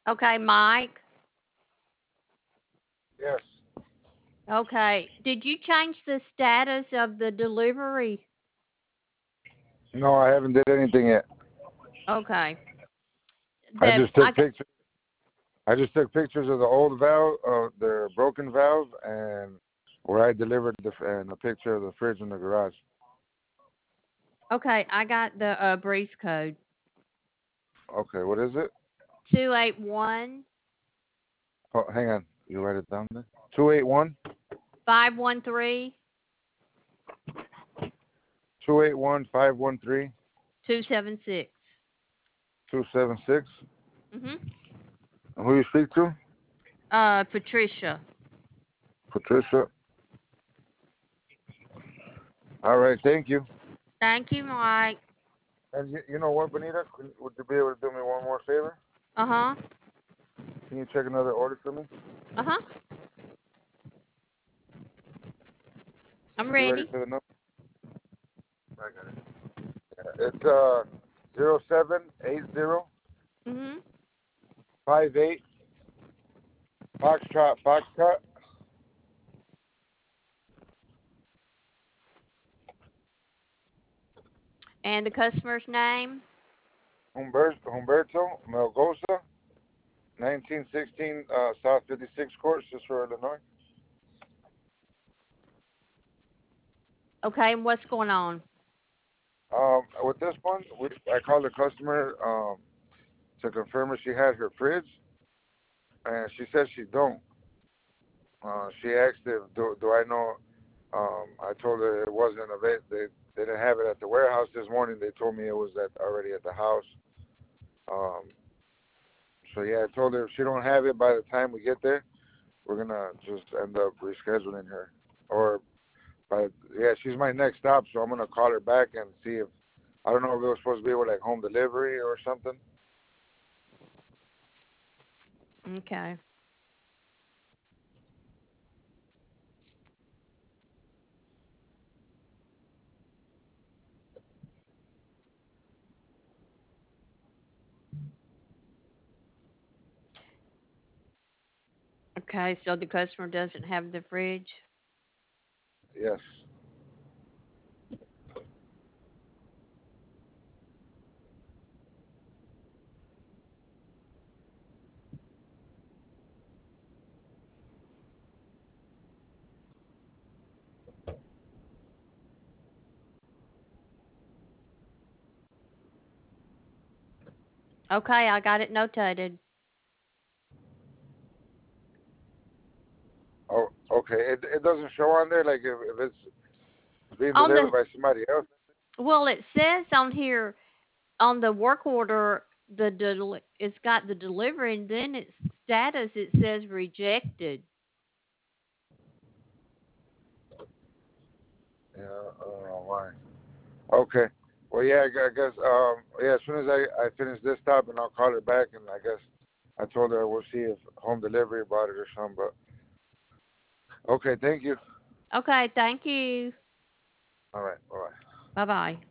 Okay, Mike. Yes. Okay. Did you change the status of the delivery? No, I haven't did anything yet. Okay. I The just I took got, pictures. I just took pictures of the old valve, the broken valve, and where I delivered and a picture of the fridge in the garage. okay, I got the breeze code. Okay, what is it? 281 Oh, hang on. You write it down there. 281 513 281 513 276. 276. Mhm. Who you speak to? Patricia. Patricia. All right, thank you. Thank you, Mike. And you know what, Benita? Would you be able to do me one more favor? Uh-huh. Can you check another order for me? Uh-huh. I'm You ready ready. for the number? I got it. Yeah, it's 0780 Mhm. 58 Foxtrot And the customer's name? Humberto Melgoza, 1916 South 56 Court, Cicero, Illinois. Okay, and what's going on? With this one, I called the customer to confirm if she had her fridge, and she said she don't. She asked if do I know. I told her it wasn't available. They didn't have it at the warehouse this morning. They told me it was already at the house. Um, so yeah, I told her if she don't have it by the time we get there, we're gonna just end up rescheduling her. Or by yeah, she's my next stop, so I'm gonna call her back and see if I don't know if it was supposed to be with like home delivery or something. Okay. Okay, so the customer doesn't have the fridge. Yes. Okay, I got it notated. Oh, okay. It doesn't show on there like if it's being On delivered the by somebody else. Well, it says on here on the work order it's got the delivery and then its status it says rejected. Yeah, I don't know why. Okay. Well, yeah, I guess yeah. As soon as I finish this stop, and I'll call her back, and I guess I told her we'll see if home delivery bought it or something. But okay, thank you. Okay, thank you. All right, bye. Bye bye.